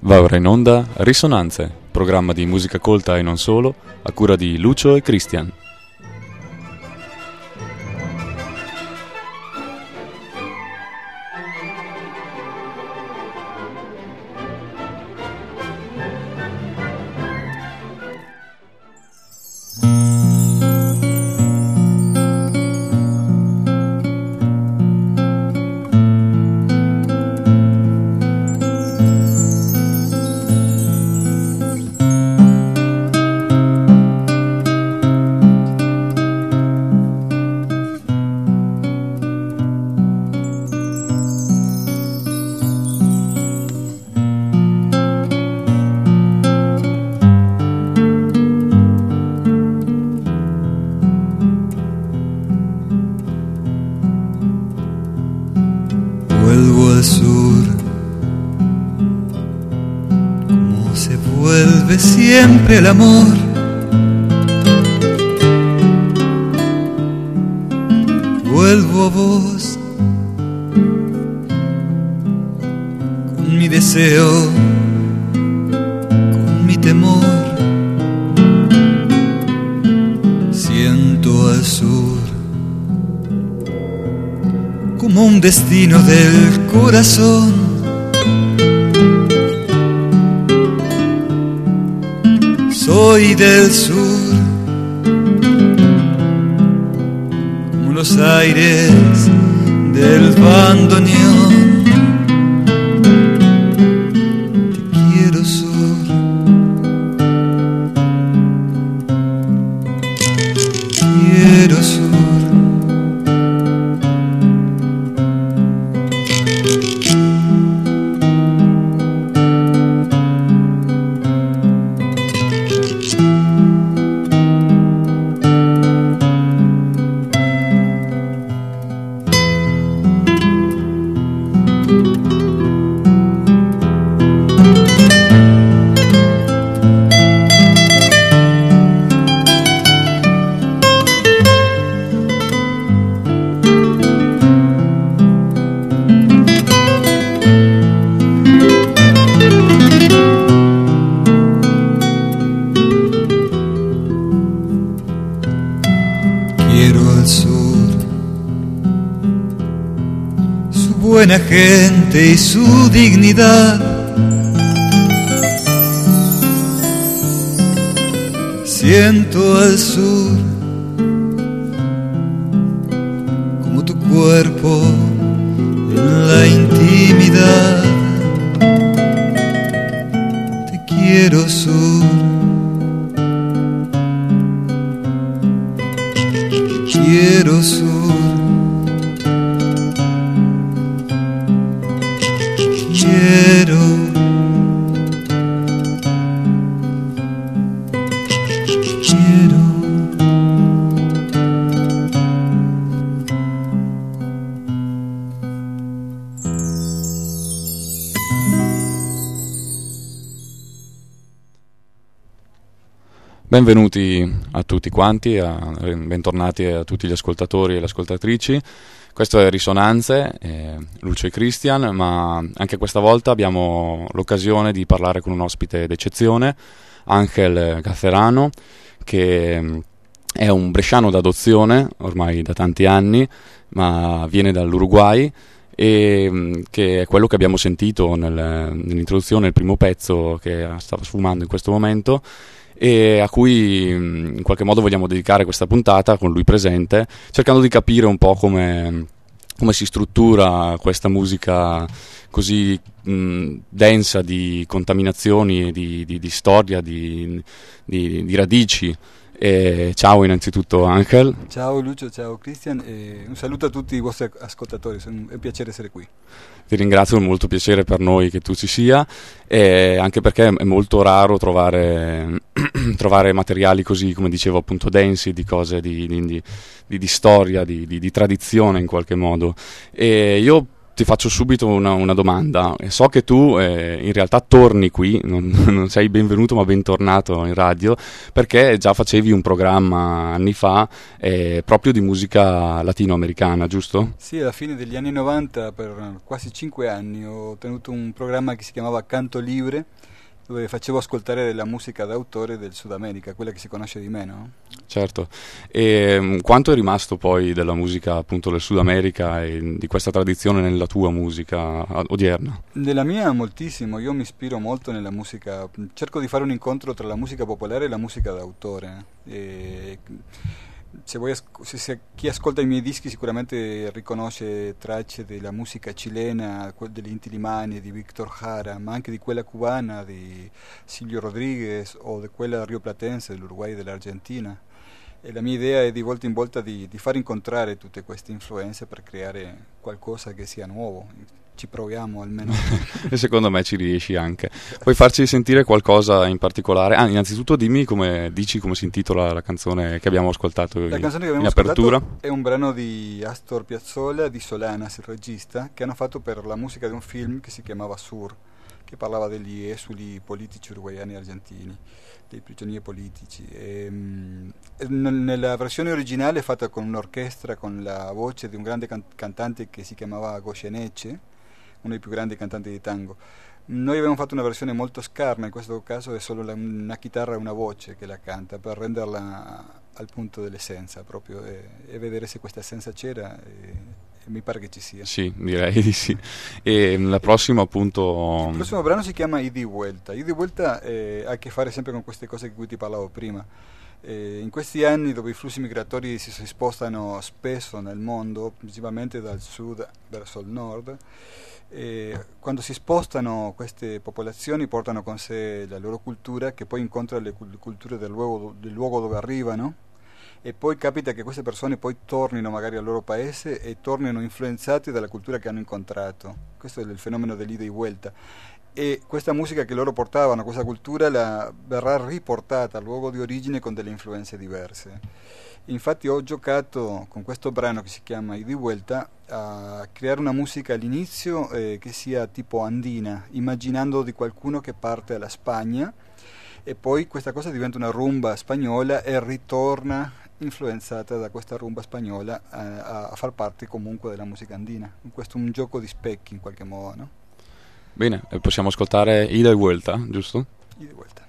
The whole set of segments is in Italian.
Va ora in onda Risonanze, programma di musica colta e non solo, a cura di Lucio e Christian. Vuelvo al sur, como se vuelve siempre el amor. Vuelvo a vos, con mi deseo, con mi temor. Siento al sur como un destino del corazón. Soy del sur, como los aires del bandoneón. Te quiero, sur, quiero, sur. Buena gente y su dignidad. Siento al sur como tu cuerpo en la intimidad. Te quiero, sur, quiero, sur. Quiero, quiero. Benvenuti a tutti quanti, bentornati a tutti gli ascoltatori e le ascoltatrici. Questo è Risonanze, Lucio e Christian, ma anche questa volta abbiamo l'occasione di parlare con un ospite d'eccezione, Ángel Gacerano, che è un bresciano d'adozione ormai da tanti anni, ma viene dall'Uruguay, e che è quello che abbiamo sentito nell'introduzione, il primo pezzo che stava sfumando in questo momento, e a cui in qualche modo vogliamo dedicare questa puntata con lui presente, cercando di capire un po' come si struttura questa musica così densa di contaminazioni, di storia, di radici. Ciao innanzitutto Ángel. Ciao Lucio, ciao Christian, un saluto a tutti i vostri ascoltatori, è un piacere essere qui. Ti ringrazio, è molto piacere per noi che tu ci sia, anche perché è molto raro trovare materiali così, come dicevo appunto, densi, di cose di storia, di tradizione in qualche modo. E io ti faccio subito una domanda. So che tu in realtà torni qui, non sei benvenuto ma bentornato in radio, perché già facevi un programma anni fa proprio di musica latinoamericana, giusto? Sì, alla fine degli anni 90, per quasi 5 anni, ho tenuto un programma che si chiamava Canto Libre, dove facevo ascoltare della musica d'autore del Sud America, quella che si conosce di meno. Certo. E quanto è rimasto poi della musica appunto del Sud America e di questa tradizione nella tua musica odierna? Nella mia moltissimo, io mi ispiro molto nella musica, cerco di fare un incontro tra la musica popolare e la musica d'autore. Se chi ascolta i miei dischi sicuramente riconosce tracce della musica cilena, degli Inti Illimani, di Víctor Jara, ma anche di quella cubana, di Silvio Rodríguez, o di quella rioplatense, dell'Uruguay e dell'Argentina. E la mia idea è di volta in volta di far incontrare tutte queste influenze per creare qualcosa che sia nuovo. Ci proviamo almeno. E secondo me ci riesci anche. Puoi farci sentire qualcosa in particolare? Innanzitutto dimmi come si intitola la canzone che abbiamo ascoltato La canzone che abbiamo in apertura. ascoltato è un brano di Astor Piazzolla, di Solanas, il regista, che hanno fatto per la musica di un film che si chiamava Sur, che parlava degli esuli politici uruguaiani e argentini, dei prigionieri politici. Nella versione originale è fatta con un'orchestra, con la voce di un grande cantante che si chiamava Goyeneche, uno dei più grandi cantanti di tango. Noi abbiamo fatto una versione molto scarna, in questo caso è solo una chitarra e una voce che la canta, per renderla al punto dell'essenza proprio, e vedere se questa essenza c'era, e mi pare che ci sia. Sì, direi di sì. E la prossima appunto... Il prossimo brano si chiama Ida y Vuelta. Ida y Vuelta ha a che fare sempre con queste cose di cui ti parlavo prima. In questi anni, dove i flussi migratori si spostano spesso nel mondo, principalmente dal sud verso il nord, quando si spostano queste popolazioni portano con sé la loro cultura, che poi incontra le culture del luogo dove arrivano, e poi capita che queste persone poi tornino magari al loro paese e tornino influenzati dalla cultura che hanno incontrato. Questo è il fenomeno dell'ida y vuelta. E questa musica che loro portavano, questa cultura, verrà riportata al luogo di origine con delle influenze diverse. Infatti ho giocato con questo brano che si chiama Ida y Vuelta a creare una musica all'inizio che sia tipo andina, immaginando di qualcuno che parte alla Spagna, e poi questa cosa diventa una rumba spagnola e ritorna influenzata da questa rumba spagnola a far parte comunque della musica andina. Questo è un gioco di specchi in qualche modo, no? Bene, possiamo ascoltare Ida y Vuelta, giusto? Ida y Vuelta.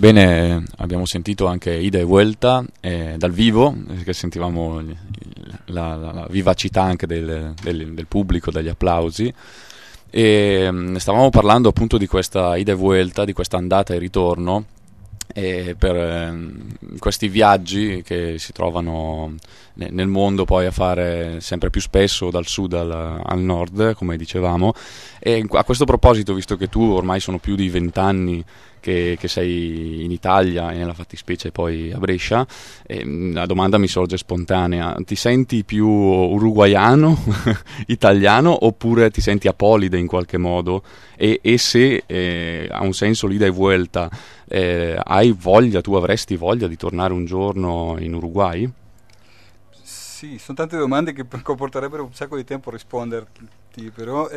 Bene, abbiamo sentito anche Ida e Vuelta dal vivo, che sentivamo la vivacità anche del pubblico, dagli applausi, e stavamo parlando appunto di questa Ida e Vuelta, di questa andata e ritorno, per questi viaggi che si trovano nel mondo poi a fare sempre più spesso dal sud al nord, come dicevamo. E a questo proposito, visto che tu ormai sono più di 20 anni che sei in Italia e nella fattispecie poi a Brescia, la domanda mi sorge spontanea: ti senti più uruguaiano, italiano, oppure ti senti apolide in qualche modo? E se ha un senso l'ida e vuelta, tu avresti voglia di tornare un giorno in Uruguay? Sì, sono tante domande che comporterebbero un sacco di tempo a risponderti, però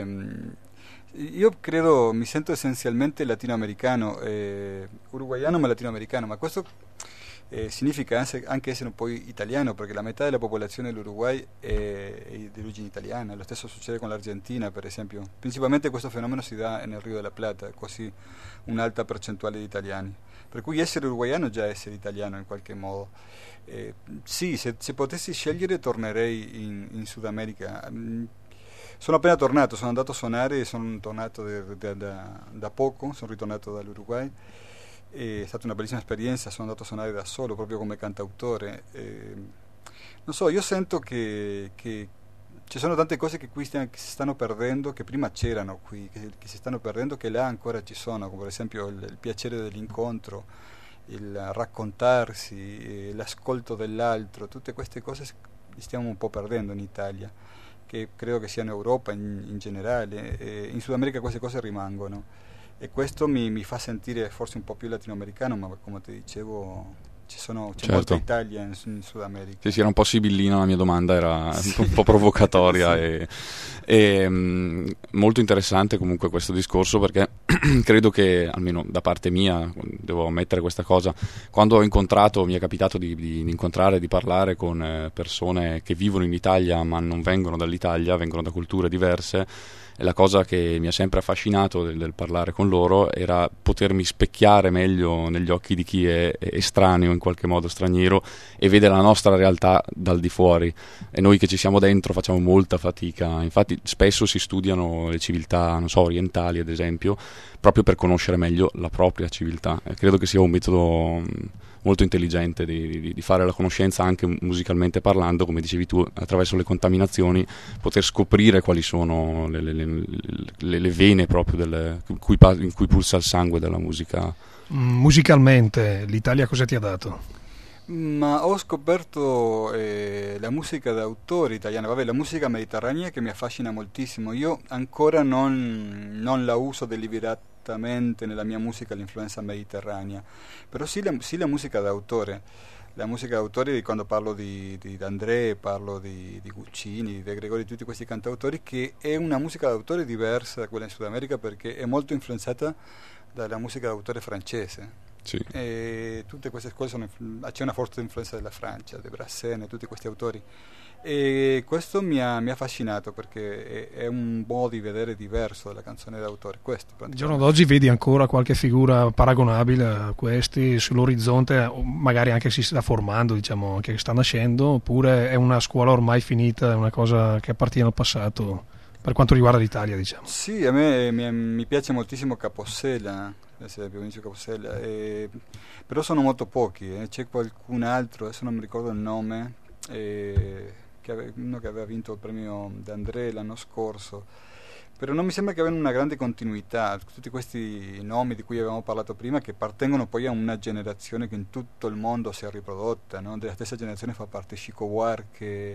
io credo, mi sento essenzialmente latinoamericano, uruguaiano ma latinoamericano, ma questo significa anche essere un po' italiano, perché la metà della popolazione dell'Uruguay è di origine italiana. Lo stesso succede con l'Argentina, per esempio. Principalmente questo fenomeno si dà nel Rio della Plata, così un'alta percentuale di italiani. Per cui essere uruguaiano è già essere italiano in qualche modo. Sì, se potessi scegliere tornerei in Sud America. Sono appena tornato, sono andato a suonare, sono tornato da poco, sono ritornato dall'Uruguay. È stata una bellissima esperienza, sono andato a suonare da solo, proprio come cantautore. Non so, io sento che ci sono tante cose che qui che si stanno perdendo, che prima c'erano qui, che si stanno perdendo, che là ancora ci sono, come per esempio il piacere dell'incontro, il raccontarsi, l'ascolto dell'altro. Tutte queste cose li stiamo un po' perdendo in Italia, che credo che sia in Europa in generale. In Sud America queste cose rimangono, e questo mi fa sentire forse un po' più latinoamericano, ma come ti dicevo c'è Certo. molta Italia in Sud America. Sì, era un po' sibillina la mia domanda, era un po' provocatoria. Sì. Molto interessante comunque questo discorso, perché credo che, almeno da parte mia, devo ammettere questa cosa, quando mi è capitato di incontrare, di parlare con persone che vivono in Italia ma non vengono dall'Italia, vengono da culture diverse, e la cosa che mi ha sempre affascinato del parlare con loro era potermi specchiare meglio negli occhi di chi è estraneo, in qualche modo straniero, e vede la nostra realtà dal di fuori, e noi che ci siamo dentro facciamo molta fatica. Infatti spesso si studiano le civiltà, non so, orientali ad esempio, proprio per conoscere meglio la propria civiltà, e credo che sia un metodo molto intelligente di fare la conoscenza anche musicalmente parlando, come dicevi tu, attraverso le contaminazioni, poter scoprire quali sono le vene proprio in cui pulsa il sangue della musica. Musicalmente l'Italia cosa ti ha dato? Ma ho scoperto la musica d'autore italiana, vabbè, la musica mediterranea, che mi affascina moltissimo. Io ancora non la uso deliberatamente nella mia musica, l'influenza mediterranea, però sì la musica d'autore. La musica d'autore, quando parlo di D'André, parlo di Guccini, di De Gregori, di tutti questi cantautori, che è una musica d'autore diversa da quella in Sud America, perché è molto influenzata dalla musica d'autore francese. Sì. E tutte queste cose c'è una forte influenza della Francia, De Brassens, tutti questi autori, e questo mi ha affascinato, perché è un modo di vedere diverso della canzone d'autore. Questo Il giorno d'oggi vedi ancora qualche figura paragonabile a questi sull'orizzonte, o magari anche si sta formando, diciamo, che sta nascendo, oppure è una scuola ormai finita, è una cosa che appartiene al passato per quanto riguarda l'Italia, diciamo? Sì, a me mi piace moltissimo Capossela, per esempio, Vinicio Capossela, però sono molto pochi. C'è qualcun altro, adesso non mi ricordo il nome, uno che aveva vinto il premio D'André l'anno scorso, però non mi sembra che abbiano una grande continuità. Tutti questi nomi di cui avevamo parlato prima, che appartengono poi a una generazione che in tutto il mondo si è riprodotta, no? Della stessa generazione fa parte Chico Buarque,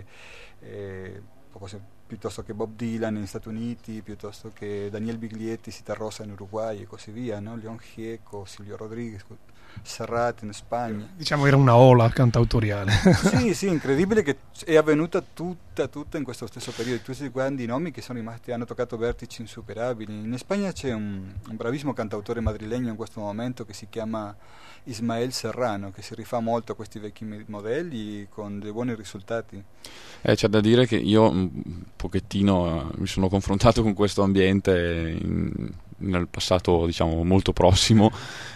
piuttosto che Bob Dylan negli Stati Uniti, piuttosto che Daniel Biglietti, Sita Rosa in Uruguay e così via, no? Leon Gieco, Silvio Rodriguez, Serrat in Spagna. Diciamo era una ola cantautoriale. Sì, incredibile che è avvenuta tutta in questo stesso periodo. Tutti questi grandi nomi che sono rimasti, hanno toccato vertici insuperabili. In Spagna c'è un bravissimo cantautore madrilegno in questo momento che si chiama Ismael Serrano, che si rifà molto a questi vecchi modelli con dei buoni risultati. C'è da dire che io un pochettino mi sono confrontato con questo ambiente nel passato diciamo molto prossimo,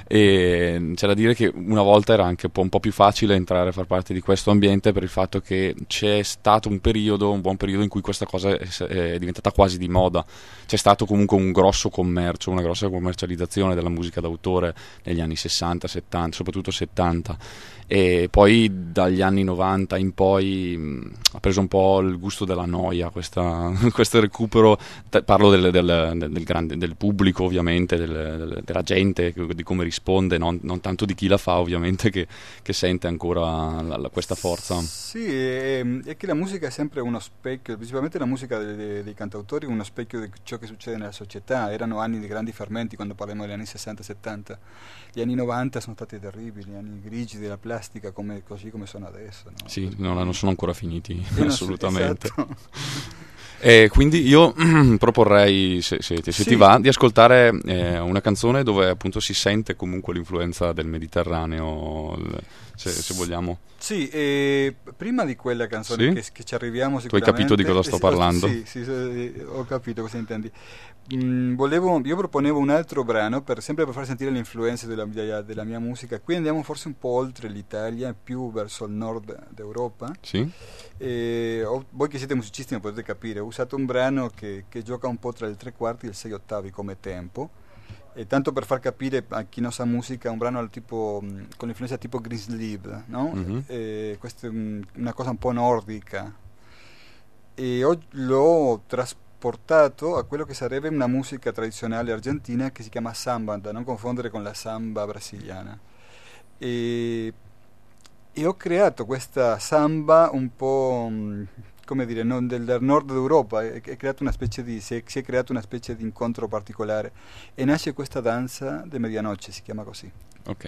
e c'è da dire che una volta era anche un po' più facile entrare a far parte di questo ambiente, per il fatto che c'è stato un buon periodo in cui questa cosa è diventata quasi di moda. C'è stato comunque un grosso commercio, una grossa commercializzazione della musica d'autore negli anni 60, 70, soprattutto 70, e poi dagli anni 90 in poi ha preso un po' il gusto della noia questo recupero. Parlo del pubblico, ovviamente, della gente, di come risponde, non tanto di chi la fa, ovviamente, che sente ancora questa forza. Sì, è che la musica è sempre uno specchio, principalmente la musica dei cantautori, uno specchio di ciò che succede nella società. Erano anni di grandi fermenti quando parliamo degli anni 60-70. Gli anni 90 sono stati terribili, gli anni grigi della plastica, così come sono adesso, no? Sì, non sono ancora finiti, assolutamente. Esatto. E quindi io proporrei, se ti va, di ascoltare una canzone dove appunto si sente comunque l'influenza del Mediterraneo, se vogliamo. Sì, prima di quella canzone che ci arriviamo Tu hai sicuramente. capito di cosa sto parlando? Sì, ho capito cosa intendi. Io proponevo un altro brano sempre per far sentire l'influenza della mia musica. Qui andiamo forse un po' oltre l'Italia, più verso il nord d'Europa. Sì. Voi che siete musicisti non potete capire, ho usato un brano che gioca un po' tra il 3/4 e il 6/8 come tempo, e tanto per far capire a chi non sa musica, un brano tipo, con l'influenza tipo Greensleeve, no? Mm-hmm. Questa è una cosa un po' nordica, e l'ho trasportato a quello che sarebbe una musica tradizionale argentina che si chiama samba, da non confondere con la samba brasiliana. E ho creato questa samba un po', come dire, del nord d'Europa. Si è creato una specie di incontro particolare, e nasce questa danza di medianoche, si chiama così. Ok.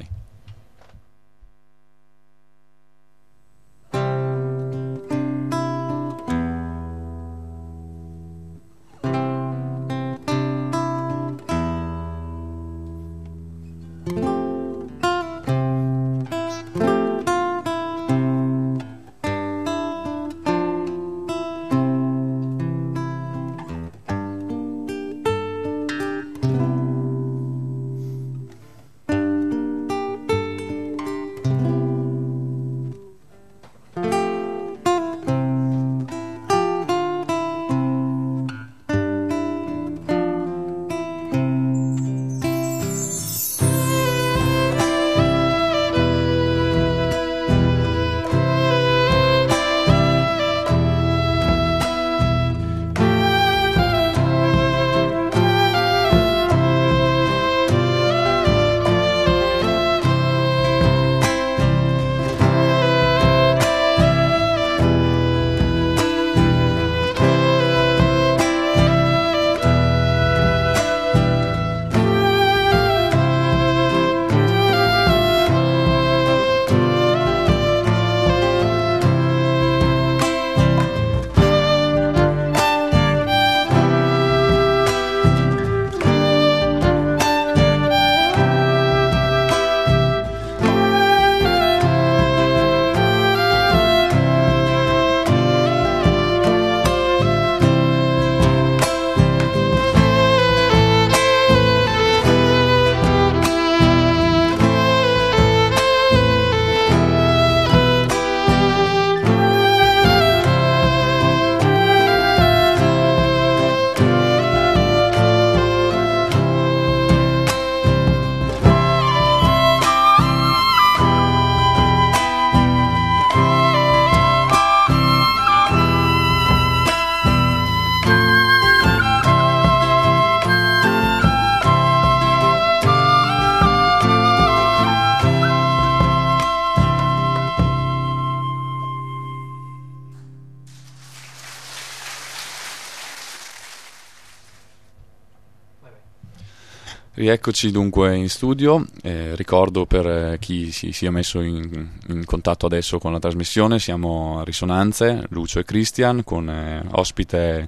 Rieccoci dunque in studio. Ricordo per chi si sia messo in contatto adesso con la trasmissione, siamo a Risonanze, Lucio e Christian, con ospite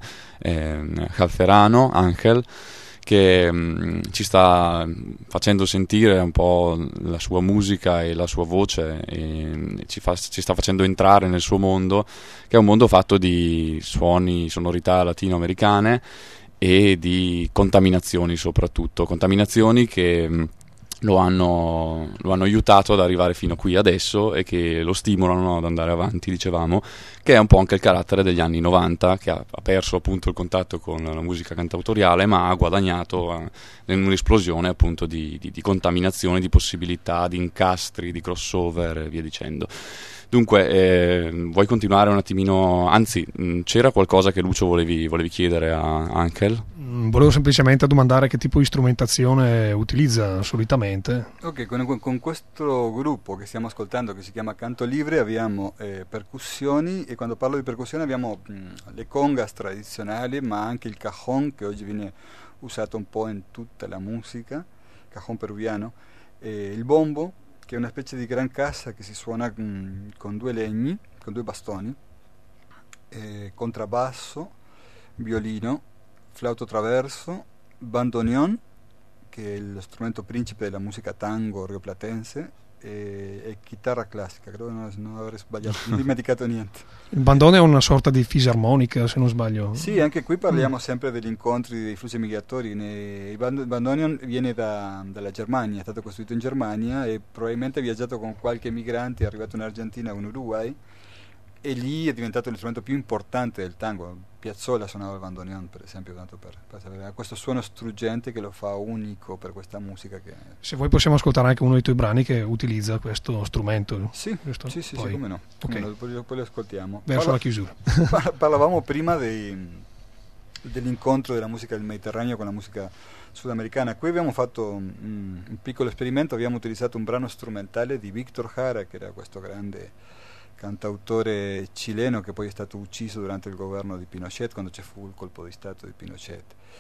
Calferano, Angel, che ci sta facendo sentire un po' la sua musica e la sua voce, e ci sta facendo entrare nel suo mondo, che è un mondo fatto di suoni, sonorità latinoamericane, e di contaminazioni, soprattutto contaminazioni che lo hanno aiutato ad arrivare fino qui adesso e che lo stimolano ad andare avanti, dicevamo, che è un po' anche il carattere degli anni 90, che ha perso appunto il contatto con la musica cantautoriale, ma ha guadagnato in un'esplosione appunto di contaminazione, di possibilità, di incastri, di crossover e via dicendo. Dunque, vuoi continuare un attimino? Anzi, c'era qualcosa che Lucio volevi chiedere a Ankel? Volevo semplicemente domandare che tipo di strumentazione utilizza solitamente. Ok, con questo gruppo che stiamo ascoltando, che si chiama Canto Livre, abbiamo percussioni, e quando parlo di percussioni abbiamo le congas tradizionali, ma anche il cajon, che oggi viene usato un po' in tutta la musica, cajon peruviano, il bombo, che è una specie di gran cassa che si suona con due legni, con due bastoni, contrabbasso, violino, flauto traverso, bandoneon, che è lo strumento principe della musica tango rioplatense, e chitarra classica. Credo non avrei sbagliato, non ho dimenticato niente. Il bandone è una sorta di fisarmonica, se non sbaglio. Sì, anche qui parliamo sempre degli incontri dei flussi migratori. Il bandoneon viene dalla Germania, è stato costruito in Germania e probabilmente ha viaggiato con qualche migrante, è arrivato in Argentina o in Uruguay, e lì è diventato lo strumento più importante del tango. Piazzolla suonava il bandoneon, per esempio, tanto per sapere. Ha questo suono struggente che lo fa unico per questa musica. Se vuoi possiamo ascoltare anche uno dei tuoi brani che utilizza questo strumento. Sì, come no. Okay. Poi lo ascoltiamo. Verso la chiusura. Parlavamo prima dell'incontro della musica del Mediterraneo con la musica sudamericana. Qui abbiamo fatto un piccolo esperimento, abbiamo utilizzato un brano strumentale di Víctor Jara, che era questo grande cantautore cileno che poi è stato ucciso durante il governo di Pinochet, quando ci fu il colpo di stato di Pinochet.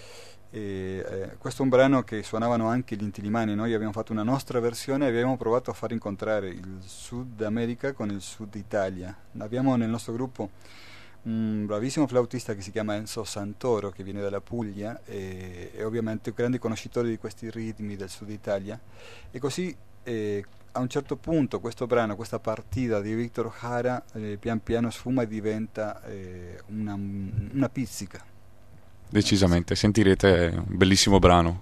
Questo è un brano che suonavano anche gli Inti-Illimani. Noi abbiamo fatto una nostra versione e abbiamo provato a far incontrare il Sud America con il Sud Italia. Abbiamo nel nostro gruppo un bravissimo flautista che si chiama Enzo Santoro, che viene dalla Puglia e ovviamente un grande conoscitore di questi ritmi del Sud Italia, e così a un certo punto questo brano, questa partita di Víctor Jara pian piano sfuma e diventa una pizzica. Decisamente, sentirete un bellissimo brano.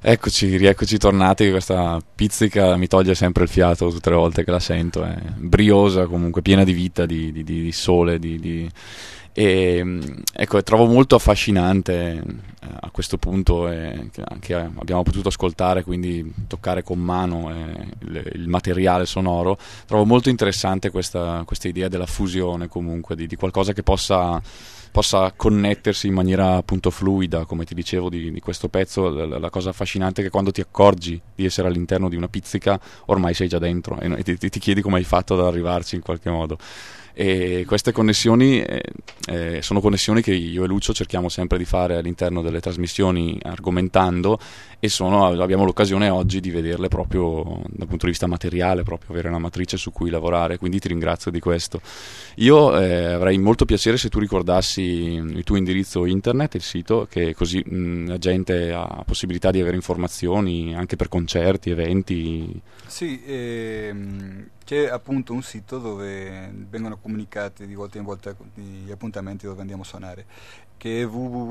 Rieccoci tornati. Questa pizzica mi toglie sempre il fiato tutte le volte che la sento, è briosa, comunque piena di vita, di sole, e ecco, trovo molto affascinante a questo punto che abbiamo potuto ascoltare, quindi toccare con mano il materiale sonoro. Trovo molto interessante questa idea della fusione, comunque di qualcosa che possa connettersi in maniera appunto fluida, come ti dicevo di questo pezzo. La cosa affascinante è che quando ti accorgi di essere all'interno di una pizzica ormai sei già dentro e ti chiedi come hai fatto ad arrivarci in qualche modo. E queste connessioni sono connessioni che io e Lucio cerchiamo sempre di fare all'interno delle trasmissioni, argomentando, e abbiamo l'occasione oggi di vederle proprio dal punto di vista materiale, proprio avere una matrice su cui lavorare, quindi ti ringrazio di questo. Io avrei molto piacere se tu ricordassi il tuo indirizzo internet, il sito, che così la gente ha possibilità di avere informazioni anche per concerti, eventi. Sì, c'è appunto un sito dove vengono comunicati di volta in volta gli appuntamenti dove andiamo a suonare, che è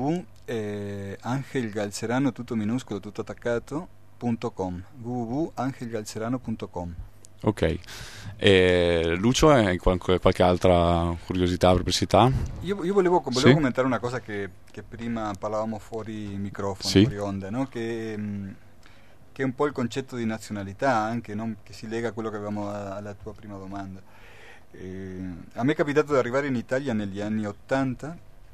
www.angelgalzerano, tutto minuscolo, tutto attaccato.com, www.angelgalzerano.com. Ok, Lucio, hai qualche altra curiosità, perplessità? Io volevo Sì? commentare una cosa che prima parlavamo fuori microfono, Sì. fuori onda, no? Che è un po' il concetto di nazionalità anche, no? Che si lega a quello che avevamo alla tua prima domanda. A me è capitato di arrivare in Italia negli anni '80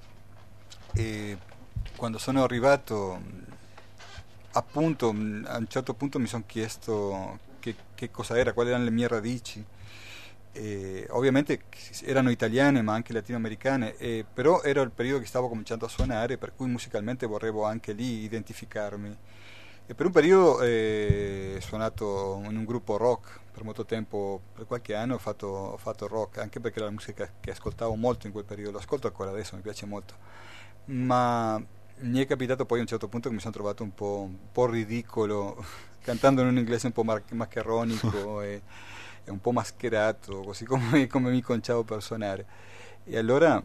e quando sono arrivato, appunto, a un certo punto mi sono chiesto che cosa era, quali erano le mie radici. Ovviamente erano italiane ma anche latinoamericane, però era il periodo che stavo cominciando a suonare, per cui musicalmente vorrevo anche lì identificarmi. E per un periodo ho suonato in un gruppo rock per molto tempo, per qualche anno ho fatto rock, anche perché era la musica che ascoltavo molto in quel periodo, lo ascolto ancora adesso, mi piace molto. Ma mi è capitato poi a un certo punto che mi sono trovato un po' ridicolo cantando in un inglese un po' maccheronico e un po' mascherato, così come mi conciavo per suonare. E allora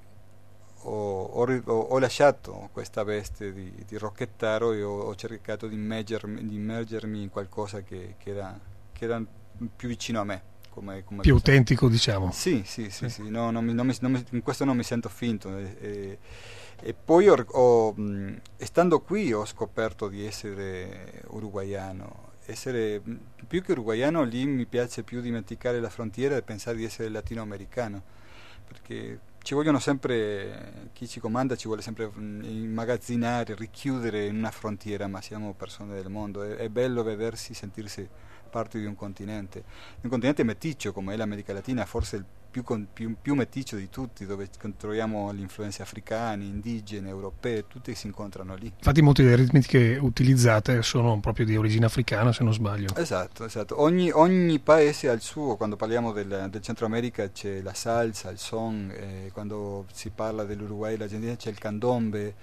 ho lasciato questa veste di rockettaro e ho cercato di immergermi in qualcosa che era più vicino a me. Come Più cosa. autentico, diciamo. Sì. No, in questo non mi sento finto. E poi stando qui ho scoperto di essere uruguaiano. Più che uruguaiano, lì mi piace più dimenticare la frontiera e pensare di essere latinoamericano, perché ci vogliono sempre, chi ci comanda ci vuole sempre immagazzinare, richiudere in una frontiera, ma siamo persone del mondo. È bello vedersi, sentirsi parte di un continente meticcio come è l'America Latina, forse il più meticcio di tutti, dove troviamo le influenze africane, indigene, europee, tutte si incontrano lì. Infatti molte delle ritmiche utilizzate sono proprio di origine africana, se non sbaglio. Esatto. Ogni paese ha il suo. Quando parliamo del Centro America c'è la salsa, il son, quando si parla dell'Uruguay e l'Argentina c'è il candombe,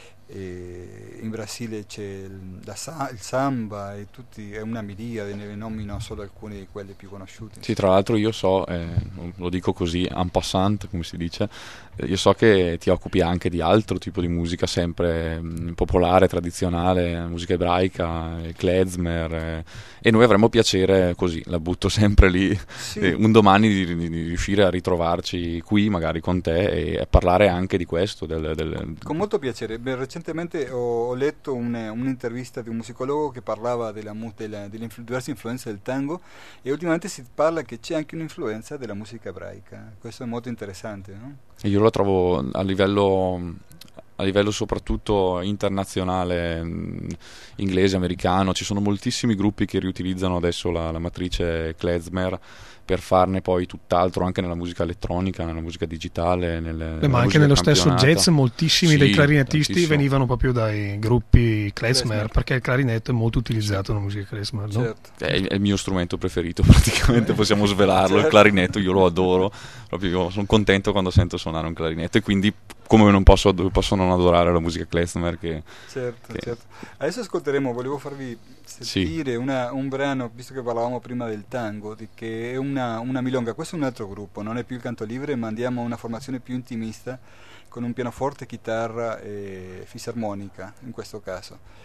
in Brasile c'è il samba, e è una miriade, ne nomino solo alcuni di quelli più conosciuti. Sì, tra l'altro io so, lo dico così, en passant, come si dice, io so che ti occupi anche di altro tipo di musica, sempre popolare, tradizionale, musica ebraica, klezmer, e noi avremmo piacere, così, la butto sempre lì, Sì. un domani di riuscire a ritrovarci qui, magari con te, e a parlare anche di questo. Con molto piacere. Recentemente ho letto un'intervista di un musicologo che parlava delle diverse influenze del tango, e ultimamente si parla che c'è anche un'influenza della musica ebraica. Questo è molto interessante, no? E io lo trovo a livello soprattutto internazionale, inglese, americano. Ci sono moltissimi gruppi che riutilizzano adesso la matrice klezmer per farne poi tutt'altro anche nella musica elettronica, nella musica digitale, Ma anche nello stesso jazz moltissimi dei clarinettisti tantissimo. venivano proprio dai gruppi klezmer, Klezmer. perché il clarinetto è molto utilizzato nella musica klezmer, no? Certo. È il mio strumento preferito, praticamente, possiamo svelarlo. Il clarinetto io lo adoro, proprio io sono contento quando sento suonare un clarinetto, e quindi come non posso non adorare la musica klezmer Certo. Adesso volevo farvi sentire un brano, visto che parlavamo prima del tango, che è una milonga. Questo è un altro gruppo, non è più il canto livre, ma andiamo a una formazione più intimista, con un pianoforte, chitarra e fisarmonica in questo caso.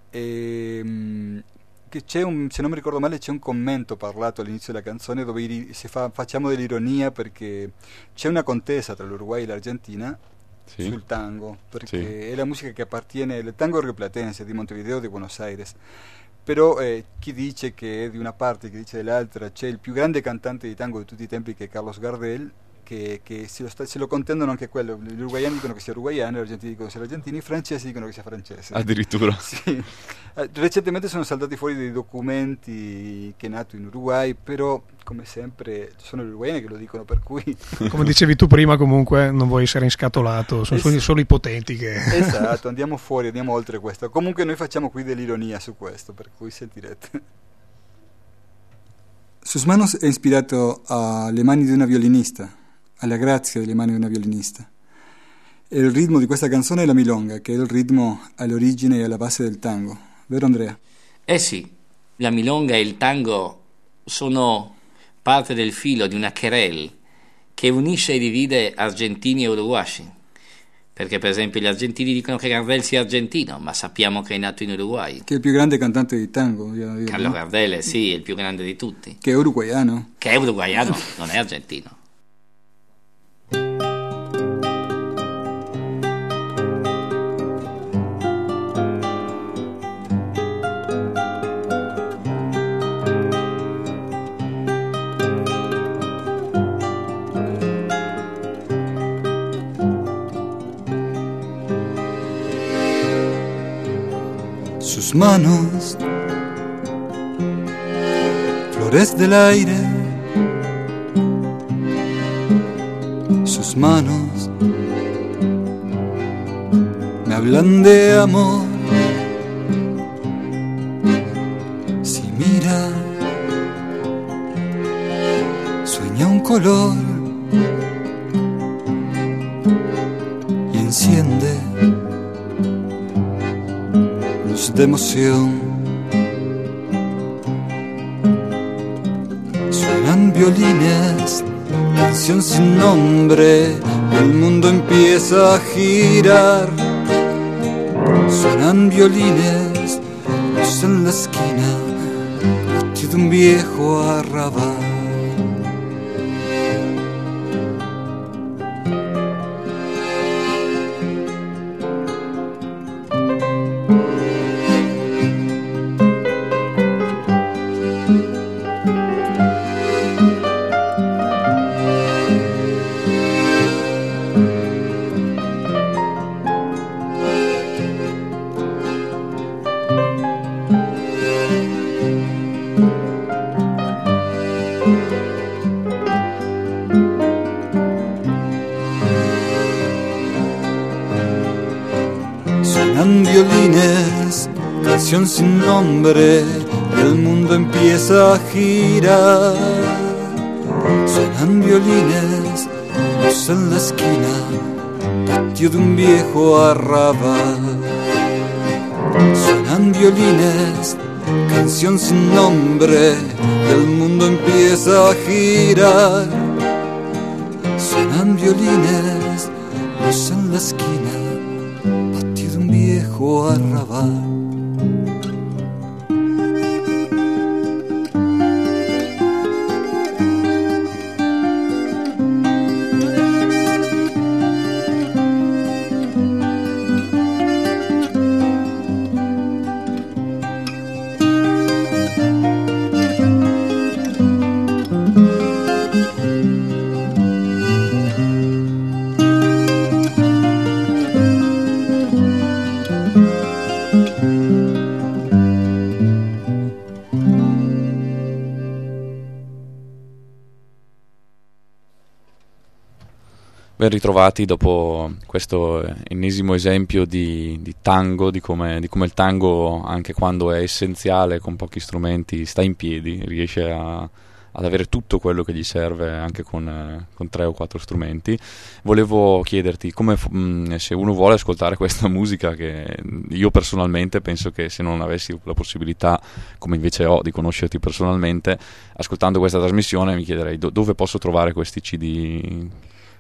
che c'è se non mi ricordo male, c'è un commento parlato all'inizio della canzone dove facciamo dell'ironia perché c'è una contesa tra l'Uruguay e l'Argentina sul tango, perché è la musica che appartiene, il tango rioplatense di Montevideo, di Buenos Aires. Però chi dice che è di una parte, chi dice dell'altra, c'è il più grande cantante di tango di tutti i tempi che è Carlos Gardel, che se lo contendono anche quello. Gli uruguaiani dicono che sia uruguaiano, gli argentini dicono che sia argentino, i francesi dicono che sia francese. Addirittura. Sì. Recentemente sono saltati fuori dei documenti che è nato in Uruguay, però come sempre sono gli uruguaiani che lo dicono, per cui... Come dicevi tu prima, comunque non vuoi essere inscatolato, sono solo ipotetiche. Esatto, andiamo fuori, andiamo oltre questo. Comunque noi facciamo qui dell'ironia su questo, per cui sentirete. Sus manos è ispirato alle mani di una violinista, alla grazia delle mani di una violinista. E il ritmo di questa canzone è la milonga, che è il ritmo all'origine e alla base del tango. Vero Andrea? Sì, la milonga e il tango sono parte del filo di una querelle che unisce e divide argentini e uruguayi. Perché per esempio gli argentini dicono che Gardel sia argentino, ma sappiamo che è nato in Uruguay. Che è il più grande cantante di tango. Carlo Gardel, sì, è il più grande di tutti. Che è uruguaiano. Che è uruguaiano, non è argentino. Sus manos, flores del aire, sus manos me hablan de amor. Si mira, sueña un color y enciende de emoción. Suenan violines, canción sin nombre, el mundo empieza a girar. Suenan violines, luz en la esquina, patio de un viejo arrabal. Violines, canción sin nombre, y el mundo empieza a girar. Suenan violines, luz en la esquina, patio de un viejo arrabal. Suenan violines, canción sin nombre, y el mundo empieza a girar. Suenan violines, luz en la esquina, viejo arrabal. Ben ritrovati dopo questo ennesimo esempio di tango, di come il tango, anche quando è essenziale, con pochi strumenti, sta in piedi, riesce ad avere tutto quello che gli serve anche con 3 o 4 strumenti. Volevo chiederti se uno vuole ascoltare questa musica, che io personalmente penso che se non avessi la possibilità, come invece ho, di conoscerti personalmente, ascoltando questa trasmissione mi chiederei dove posso trovare questi CD.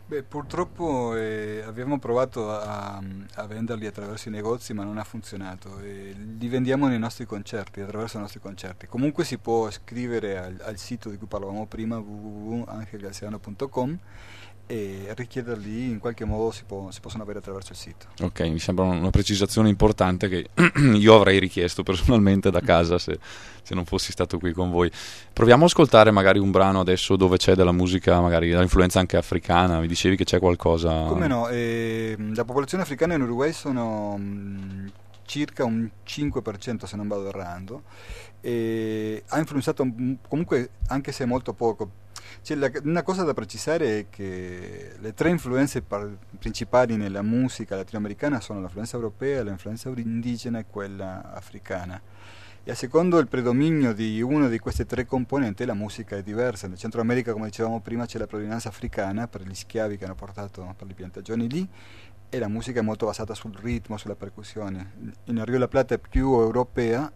Beh, purtroppo abbiamo provato a venderli attraverso i negozi, ma non ha funzionato. Li vendiamo nei nostri concerti, attraverso i nostri concerti. Comunque si può scrivere al sito di cui parlavamo prima, www.angelgalziano.com, e richiederli, in qualche modo si possono avere attraverso il sito. Ok, mi sembra una precisazione importante che io avrei richiesto personalmente da casa se non fossi stato qui con voi. Proviamo a ascoltare magari un brano adesso dove c'è della musica, magari dall'influenza anche africana. Mi dicevi che c'è qualcosa... Come no, la popolazione africana in Uruguay sono circa un 5%, se non vado errando, e ha influenzato comunque, anche se molto poco. Una cosa da precisare è che le tre influenze principali nella musica latinoamericana sono l'influenza europea, l'influenza indigena e quella africana. E a secondo il predominio di uno di queste tre componenti la musica è diversa. Nel Centro America, come dicevamo prima, c'è la provenienza africana per gli schiavi che hanno portato per le piantagioni lì, e la musica è molto basata sul ritmo, sulla percussione. In Rio la Plata è più europea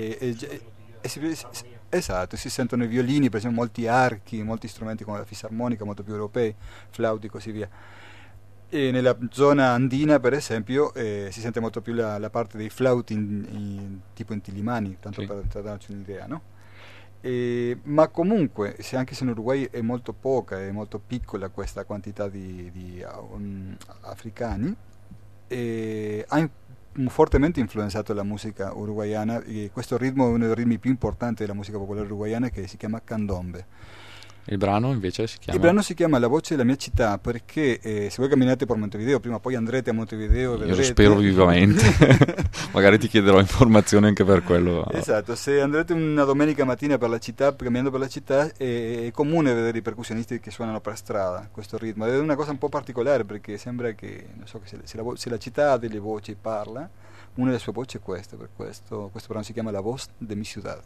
esatto, si sentono i violini, per esempio molti archi, molti strumenti come la fisarmonica, molto più europei, flauti e così via. E nella zona andina, per esempio, si sente molto più la parte dei flauti tipo in Tilimani, tanto sì, per darci un'idea, no? Ma comunque, anche se in Uruguay è molto poca, è molto piccola questa quantità di africani, ha fortemente influenzato la musica uruguayana, e questo ritmo è uno dei ritmi più importanti della musica popolare uruguayana, che si chiama candombe. Il brano invece si chiama? Il brano si chiama La voce della mia città, perché se voi camminate per Montevideo, prima o poi andrete a Montevideo e vedrete... Io lo spero vivamente, magari ti chiederò informazioni anche per quello. Esatto, se andrete una domenica mattina per la città, camminando per la città, è comune vedere i percussionisti che suonano per strada questo ritmo. È una cosa un po' particolare, perché sembra che, non so, che se la città ha delle voci e parla, una delle sue voci è questa, per questo brano si chiama La voz de mi ciudad.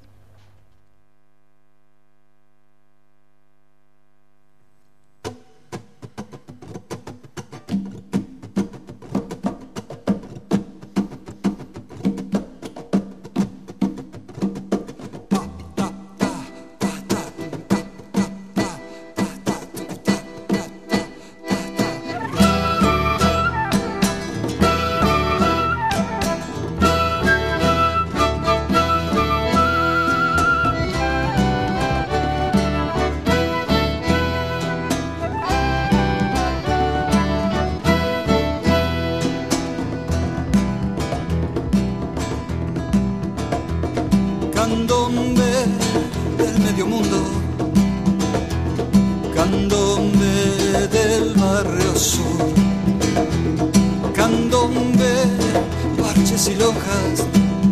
Candombe del medio mundo, candombe del barrio sur, candombe, parches y lonjas,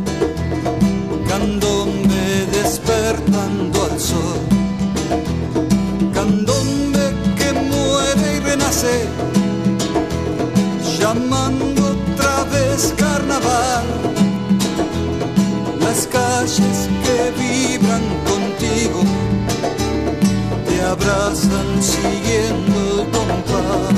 candombe despertando al sol, candombe que muere y renace, llamando otra vez carnaval. Las calles que vibran contigo te abrazan siguiendo el compás.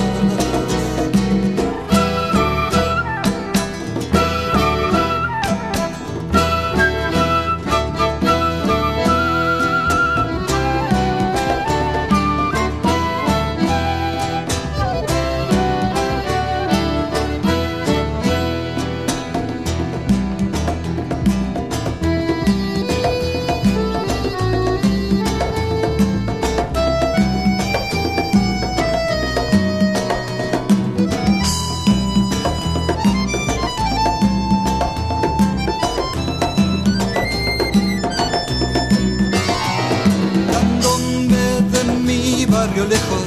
Lejos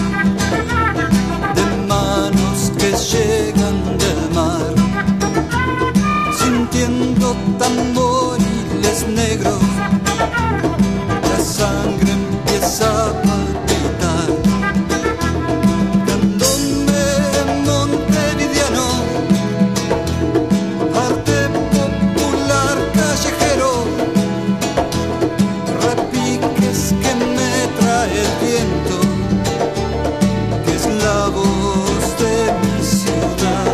de manos que llegan del mar, sintiendo tamboriles negros, la sangre empieza a palpitar. Candombe montevideano, arte popular callejero, repiques que me trae el viento, la voz de mi ciudad.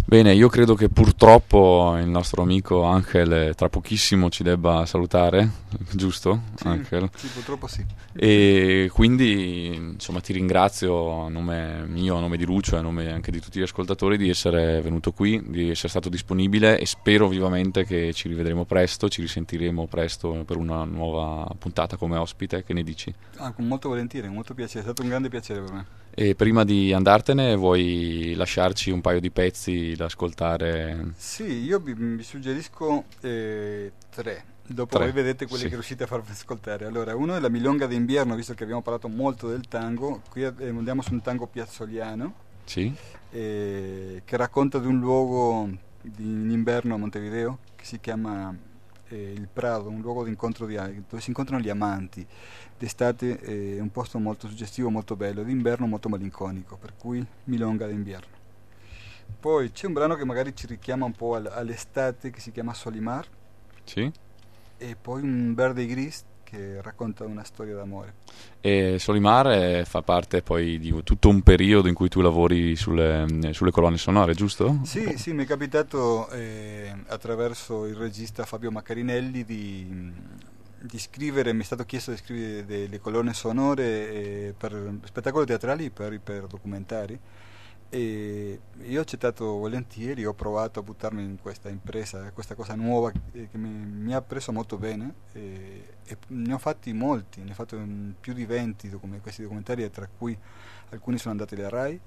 Bene, io credo che purtroppo il nostro amico Angel tra pochissimo ci debba salutare, giusto? Sì, Angel? sì, purtroppo sì. E quindi insomma ti ringrazio a nome mio, a nome di Lucio e a nome anche di tutti gli ascoltatori di essere venuto qui, di essere stato disponibile, e spero vivamente che ci rivedremo presto, ci risentiremo presto per una nuova puntata come ospite. Che ne dici? Con molto volentieri, molto piacere, è stato un grande piacere per me. E prima di andartene vuoi lasciarci un paio di pezzi da ascoltare? Sì, io vi suggerisco tre. Dopo Tre, voi vedete quelli sì. che riuscite a farvi ascoltare. Allora, uno è La Milonga d'inverno, visto che abbiamo parlato molto del tango. Qui andiamo su un tango piazzoliano Sì? che racconta di un luogo in inverno a Montevideo che si chiama il Prado, un luogo di incontro dove si incontrano gli amanti. D'estate è un posto molto suggestivo, molto bello, d'inverno molto malinconico, per cui Milonga d'inverno. Poi c'è un brano che magari ci richiama un po' all'estate, che si chiama Solimar, Sì? e poi un Verde Gris che racconta una storia d'amore. E Solimar fa parte poi di tutto un periodo in cui tu lavori sulle colonne sonore, giusto? Sì, sì, mi è capitato attraverso il regista Fabio Maccarinelli di scrivere, mi è stato chiesto di scrivere delle colonne sonore per spettacoli teatrali, per documentari, e io ho accettato volentieri, ho provato a buttarmi in questa impresa, questa cosa nuova che mi ha preso molto bene, e ne ho fatti molti, ne ho fatto più di 20 questi documentari, tra cui alcuni sono andati alla RAI.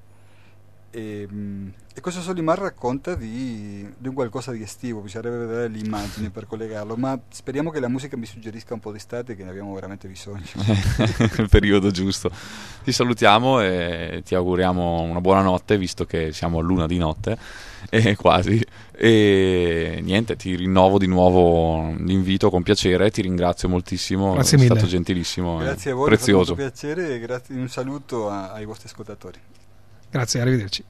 E questo Solimar racconta di un qualcosa di estivo, bisognerebbe vedere l'immagine per collegarlo, ma speriamo che la musica mi suggerisca un po' d'estate, che ne abbiamo veramente bisogno. Il periodo giusto. Ti salutiamo e ti auguriamo una buona notte, visto che siamo a luna di notte, quasi. E niente, ti rinnovo di nuovo l'invito con piacere, ti ringrazio moltissimo, Grazie è mille. stato gentilissimo, Grazie a voi, prezioso. mi ha fatto molto piacere, e un saluto ai vostri ascoltatori. Grazie, arrivederci.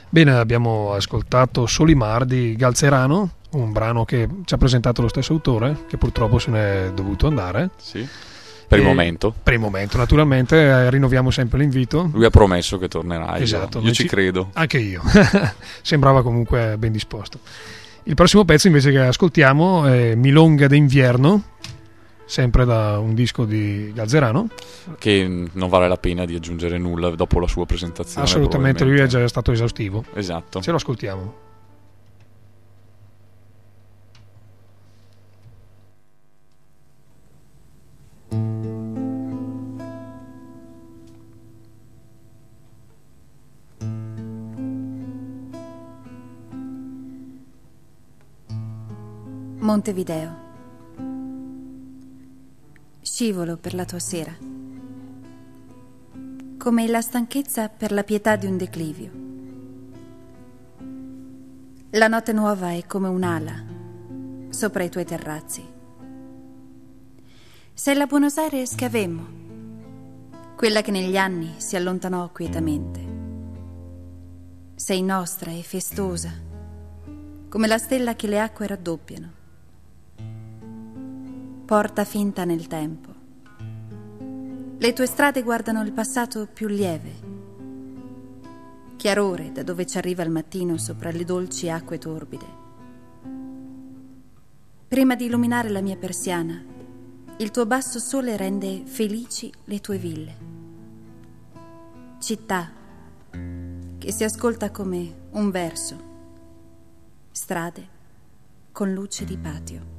Bene, abbiamo ascoltato Solimar di Galzerano, un brano che ci ha presentato lo stesso autore, che purtroppo se n'è dovuto andare. Sì, per il momento. Per il momento, naturalmente, rinnoviamo sempre l'invito. Lui ha promesso che tornerà, Esatto, io ci credo. Anche io, sembrava comunque ben disposto. Il prossimo pezzo invece che ascoltiamo è Milonga d'inverno, sempre da un disco di Galzerano. Che non vale la pena di aggiungere nulla dopo la sua presentazione. Assolutamente, lui è già stato esaustivo. Esatto. Ce lo ascoltiamo. Montevideo. Scivolo per la tua sera, come la stanchezza per la pietà di un declivio. La notte nuova è come un'ala sopra i tuoi terrazzi. Sei la Buenos Aires che avemmo, quella che negli anni si allontanò quietamente. Sei nostra e festosa, come la stella che le acque raddoppiano. Porta finta nel tempo. Le tue strade guardano il passato più lieve. Chiarore da dove ci arriva il mattino sopra le dolci acque torbide. Prima di illuminare la mia persiana, il tuo basso sole rende felici le tue ville. Città che si ascolta come un verso. Strade con luce di patio.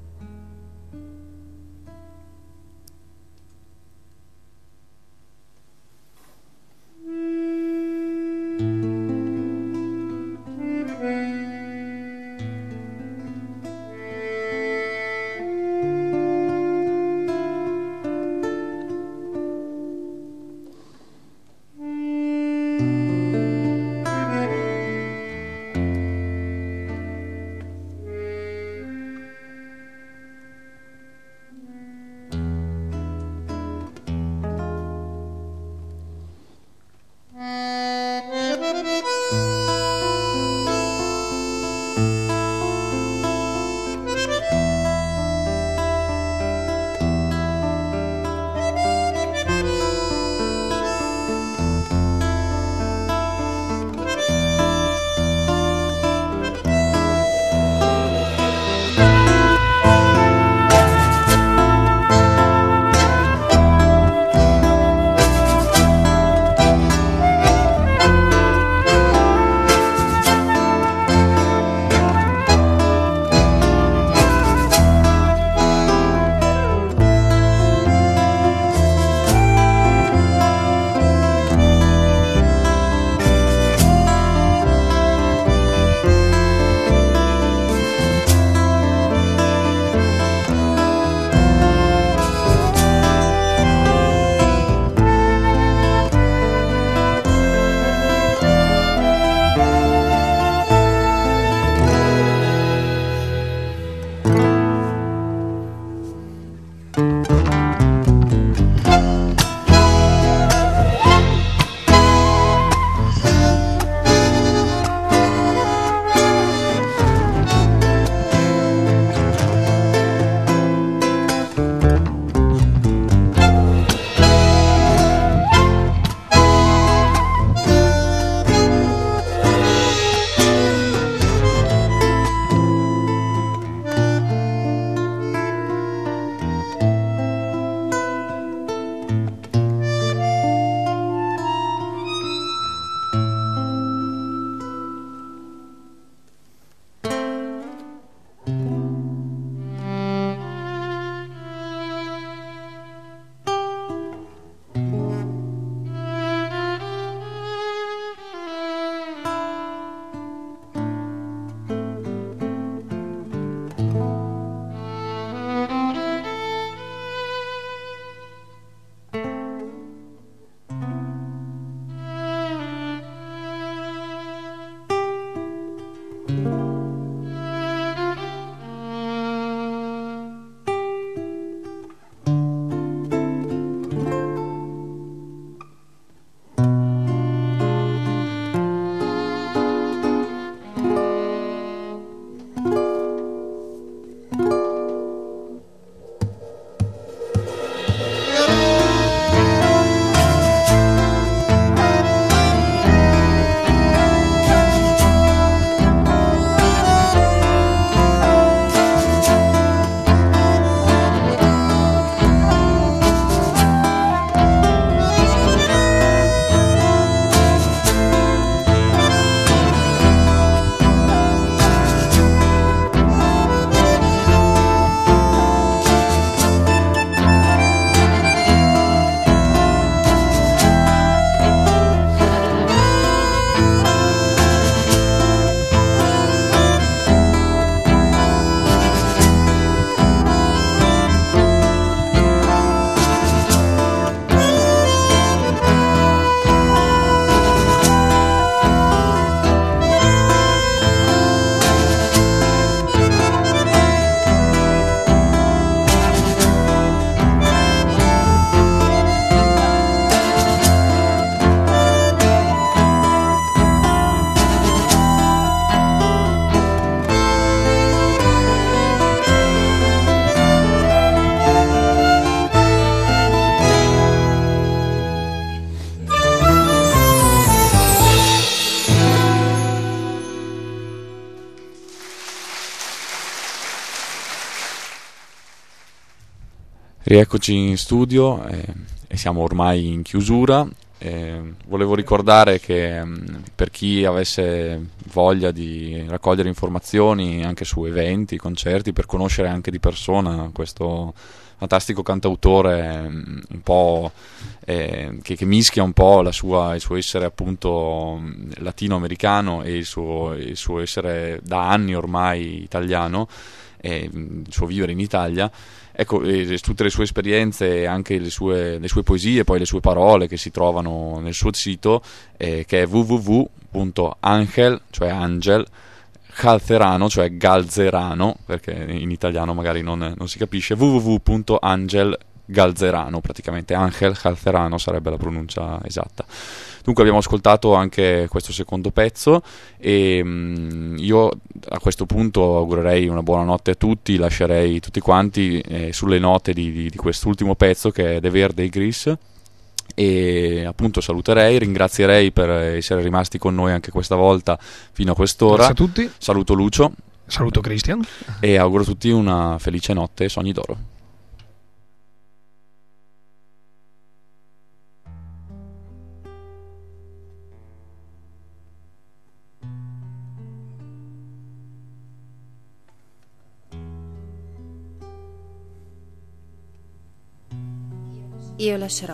Rieccoci in studio e siamo ormai in chiusura. Volevo ricordare che per chi avesse voglia di raccogliere informazioni anche su eventi, concerti, per conoscere anche di persona questo fantastico cantautore un po' che mischia un po' il suo essere appunto latinoamericano e il suo essere da anni ormai italiano, e il suo vivere in Italia. Ecco, tutte le sue esperienze e anche le sue poesie, poi le sue parole che si trovano nel suo sito, che è www.angel, cioè Angel, Galzerano, cioè Galzerano, perché in italiano magari non si capisce, www.angelgalzerano, praticamente Angel Galzerano sarebbe la pronuncia esatta. Dunque abbiamo ascoltato anche questo secondo pezzo e io a questo punto augurerei una buona notte a tutti, lascerei tutti quanti sulle note di quest'ultimo pezzo che è De Verde e Gris, e appunto saluterei, ringrazierei per essere rimasti con noi anche questa volta fino a quest'ora. Grazie a tutti. Saluto Lucio. Saluto Cristian. E auguro a tutti una felice notte e sogni d'oro. Io lascerò.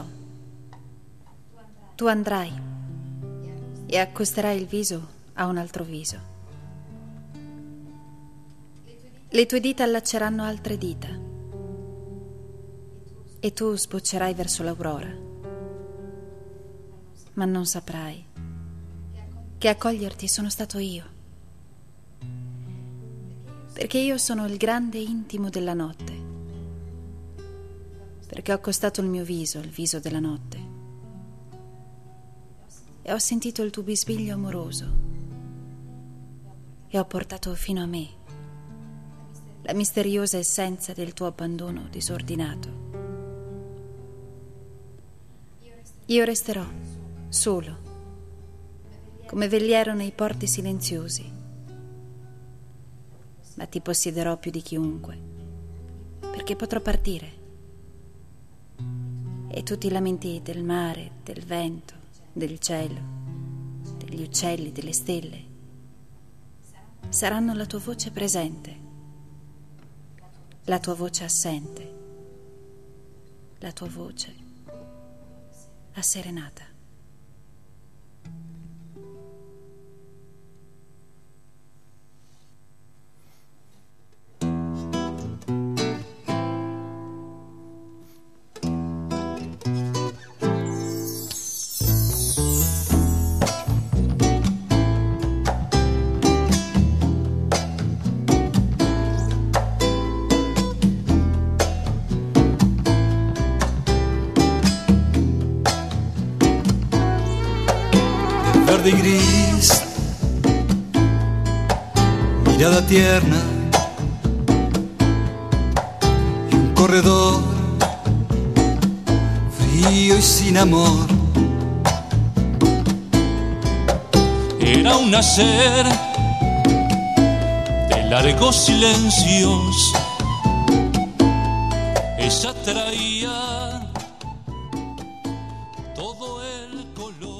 Tu andrai e accosterai il viso a un altro viso. Le tue dita allacceranno altre dita e tu sboccerai verso l'aurora, ma non saprai che accoglierti sono stato io, perché io sono il grande intimo della notte, perché ho accostato il mio viso al viso della notte e ho sentito il tuo bisbiglio amoroso e ho portato fino a me la misteriosa essenza del tuo abbandono disordinato. Io resterò solo, come vegliero nei porti silenziosi, ma ti possederò più di chiunque, perché potrò partire. E tutti i lamenti del mare, del vento, del cielo, degli uccelli, delle stelle, saranno la tua voce presente, la tua voce assente, la tua voce asserenata. Verde y gris, mirada tierna y un corredor frío y sin amor. Era un nacer de largos silencios, ella traía todo el color.